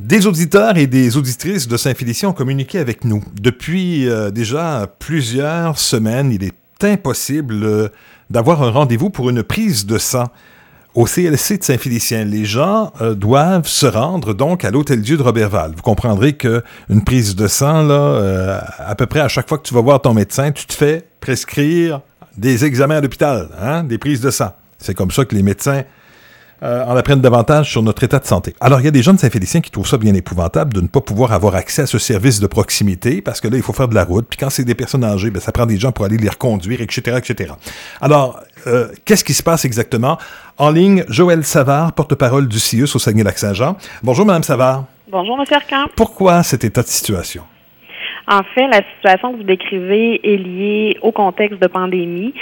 Des auditeurs et des auditrices de Saint-Félicien ont communiqué avec nous. Depuis déjà plusieurs semaines, il est impossible d'avoir un rendez-vous pour une prise de sang au CLSC de Saint-Félicien. Les gens doivent se rendre donc à l'Hôtel-Dieu de Roberval. Vous comprendrez qu'une prise de sang, là, à peu près à chaque fois que tu vas voir ton médecin, tu te fais prescrire des examens à l'hôpital, des prises de sang. C'est comme ça que les médecins en apprennent davantage sur notre état de santé. Alors, il y a des gens de Saint-Félicien qui trouvent ça bien épouvantable de ne pas pouvoir avoir accès à ce service de proximité parce que là, il faut faire de la route. Puis quand c'est des personnes âgées, ça prend des gens pour aller les reconduire, etc., etc. Alors, qu'est-ce qui se passe exactement? En ligne, Joëlle Savard, porte-parole du CIUS au Saguenay-Lac-Saint-Jean. Bonjour, Mme Savard. Bonjour, M. Arcan. Pourquoi cet état de situation? En fait, la situation que vous décrivez est liée au contexte de pandémie.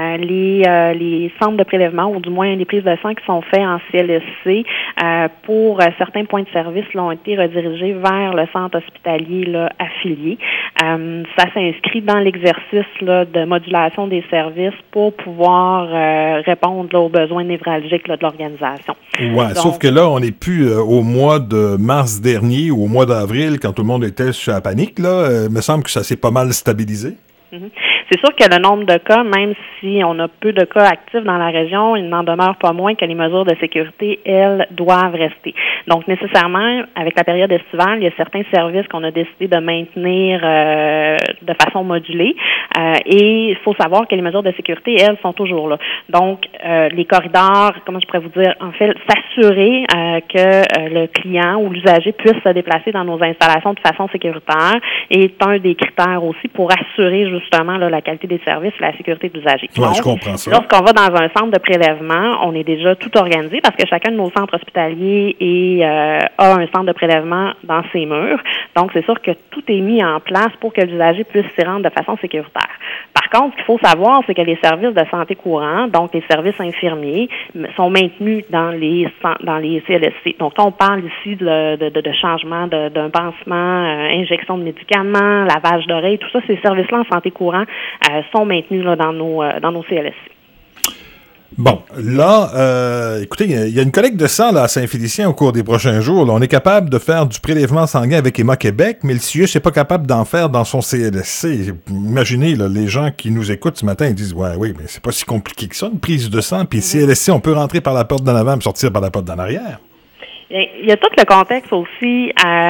Les centres de prélèvement, ou du moins les prises de sang qui sont faites en CLSC, pour certains points de service, ont été redirigés vers le centre hospitalier affilié. Ça s'inscrit dans l'exercice de modulation des services pour pouvoir répondre aux besoins névralgiques de l'organisation. Ouais, sauf que là, on n'est plus au mois de mars dernier ou au mois d'avril, quand tout le monde était sur la panique, là. Il me semble que ça s'est pas mal stabilisé. C'est sûr que le nombre de cas, même si on a peu de cas actifs dans la région, il n'en demeure pas moins que les mesures de sécurité, elles, doivent rester. Donc, nécessairement, avec la période estivale, il y a certains services qu'on a décidé de maintenir de façon modulée. Et il faut savoir que les mesures de sécurité, elles, sont toujours là. Donc, les corridors, comment je pourrais vous dire, en fait, s'assurer que le client ou l'usager puisse se déplacer dans nos installations de façon sécuritaire est un des critères aussi pour assurer justement la qualité des services et la sécurité de l'usager. Oui, je comprends ça. Lorsqu'on va dans un centre de prélèvement, on est déjà tout organisé parce que chacun de nos centres hospitaliers a un centre de prélèvement dans ses murs. Donc, c'est sûr que tout est mis en place pour que l'usager puisse s'y rendre de façon sécuritaire. Par contre, ce qu'il faut savoir, c'est que les services de santé courants, donc les services infirmiers, sont maintenus dans les CLSC. Donc, on parle ici de changement d'un pansement, injection de médicaments, lavage d'oreilles, tout ça, ces services-là en santé courant sont maintenus dans nos CLSC. Bon, là, écoutez, il y a une collecte de sang là, à Saint-Félicien au cours des prochains jours. Là, on est capable de faire du prélèvement sanguin avec Emma Québec, mais le CIUS n'est pas capable d'en faire dans son CLSC. Imaginez, là, les gens qui nous écoutent ce matin, ils disent « Ouais, oui, mais c'est pas si compliqué que ça, une prise de sang. Puis CLSC, on peut rentrer par la porte d'en avant et sortir par la porte d'en arrière. » Il y a tout le contexte aussi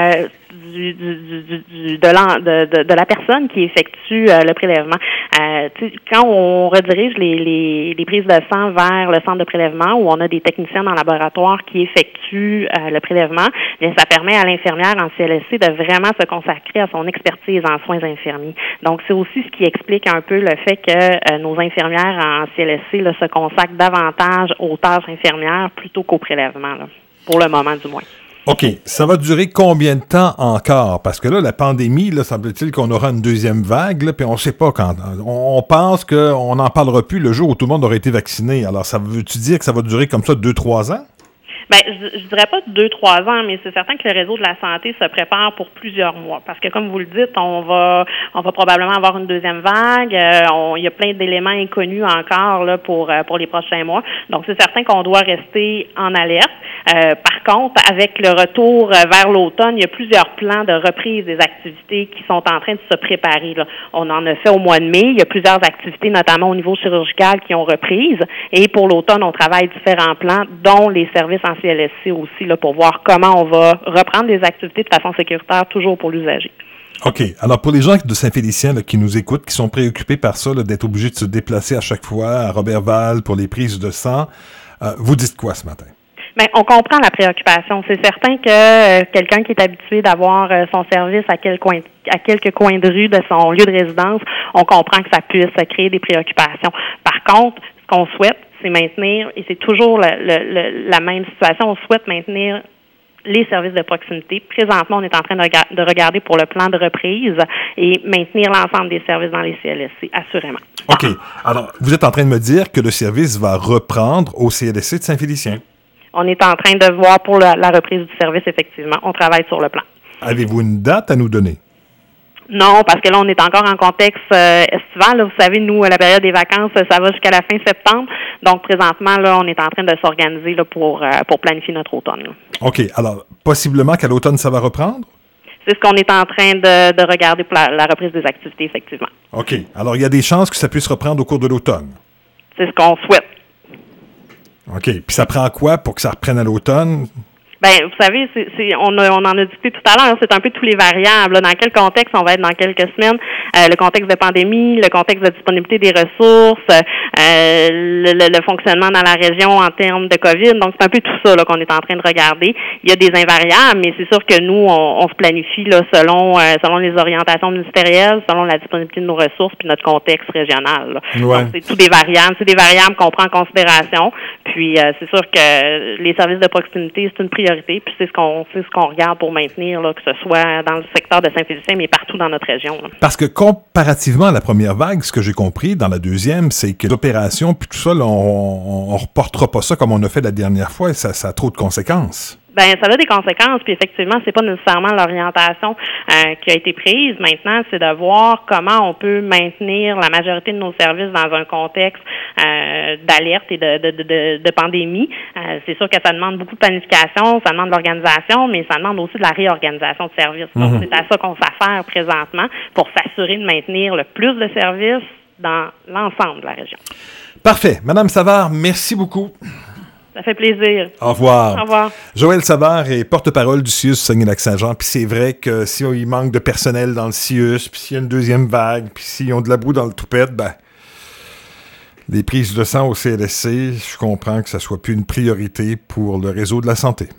de la personne qui effectue le prélèvement. Quand on redirige les prises de sang vers le centre de prélèvement où on a des techniciens dans le laboratoire qui effectuent le prélèvement, bien, ça permet à l'infirmière en CLSC de vraiment se consacrer à son expertise en soins infirmiers. Donc, c'est aussi ce qui explique un peu le fait que nos infirmières en CLSC se consacrent davantage aux tâches infirmières plutôt qu'au prélèvement, pour le moment du moins. OK. Ça va durer combien de temps encore? Parce que là, la pandémie, là, semble-t-il qu'on aura une deuxième vague, là, puis on ne sait pas quand. On pense qu'on n'en parlera plus le jour où tout le monde aura été vacciné. Alors, ça veut-tu dire que ça va durer comme ça 2-3 ans? Bien, je dirais pas 2-3 ans, mais c'est certain que le réseau de la santé se prépare pour plusieurs mois. Parce que, comme vous le dites, on va probablement avoir une deuxième vague. Il y a plein d'éléments inconnus encore là pour les prochains mois. Donc, c'est certain qu'on doit rester en alerte. Par contre, avec le retour vers l'automne, il y a plusieurs plans de reprise des activités qui sont en train de se préparer, là. On en a fait au mois de mai. Il y a plusieurs activités, notamment au niveau chirurgical, qui ont reprise. Et pour l'automne, on travaille différents plans, dont les services en CLSC aussi, là, pour voir comment on va reprendre les activités de façon sécuritaire, toujours pour l'usager. OK. Alors, pour les gens de Saint-Félicien qui nous écoutent, qui sont préoccupés par ça, là, d'être obligés de se déplacer à chaque fois à Roberval pour les prises de sang, vous dites quoi ce matin? Bien, on comprend la préoccupation. C'est certain que quelqu'un qui est habitué d'avoir son service à quelques coins de rue de son lieu de résidence, on comprend que ça puisse créer des préoccupations. Par contre, ce qu'on souhaite, c'est maintenir, et c'est toujours la même situation, on souhaite maintenir les services de proximité. Présentement, on est en train de regarder pour le plan de reprise et maintenir l'ensemble des services dans les CLSC, assurément. OK. Alors, vous êtes en train de me dire que le service va reprendre au CLSC de Saint-Félicien? On est en train de voir pour la reprise du service, effectivement. On travaille sur le plan. Avez-vous une date à nous donner? Non, parce que là, on est encore en contexte estival. Là. Vous savez, nous, à la période des vacances, ça va jusqu'à la fin septembre. Donc, présentement, là, on est en train de s'organiser là, pour planifier notre automne. Là. OK. Alors, possiblement qu'à l'automne, ça va reprendre? C'est ce qu'on est en train de regarder pour la reprise des activités, effectivement. OK. Alors, il y a des chances que ça puisse reprendre au cours de l'automne? C'est ce qu'on souhaite. OK. Puis ça prend quoi pour que ça reprenne à l'automne? Ben, vous savez, on en a discuté tout à l'heure, c'est un peu tous les variables. Là, dans quel contexte on va être dans quelques semaines? Le contexte de pandémie, le contexte de disponibilité des ressources, le fonctionnement dans la région en termes de COVID. Donc, c'est un peu tout ça là, qu'on est en train de regarder. Il y a des invariables, mais c'est sûr que nous, on se planifie là, selon les orientations ministérielles, selon la disponibilité de nos ressources puis notre contexte régional. Là. Ouais. Donc, c'est tout des variables. C'est des variables qu'on prend en considération. Puis, c'est sûr que les services de proximité, c'est une priorité. Puis c'est ce qu'on regarde pour maintenir, là, que ce soit dans le secteur de Saint-Félicien, mais partout dans notre région. Là. Parce que comparativement à la première vague, ce que j'ai compris dans la deuxième, c'est que l'opération, puis tout ça, là, on reportera pas ça comme on a fait la dernière fois, et ça a trop de conséquences. Ben, ça a des conséquences, puis effectivement, c'est pas nécessairement l'orientation qui a été prise. Maintenant, c'est de voir comment on peut maintenir la majorité de nos services dans un contexte d'alerte et de pandémie. C'est sûr que ça demande beaucoup de planification, ça demande de l'organisation, mais ça demande aussi de la réorganisation de services. Donc, c'est à ça qu'on s'affaire présentement pour s'assurer de maintenir le plus de services dans l'ensemble de la région. Parfait. Madame Savard, merci beaucoup. Ça fait plaisir. Au revoir. Au revoir. Joël Savard est porte-parole du CIUS Saguenay-Lac-Saint-Jean. Puis c'est vrai que s'il manque de personnel dans le CIUS, puis s'il y a une deuxième vague, puis s'ils ont de la boue dans le toupette, ben, les prises de sang au CLSC, je comprends que ça soit plus une priorité pour le réseau de la santé.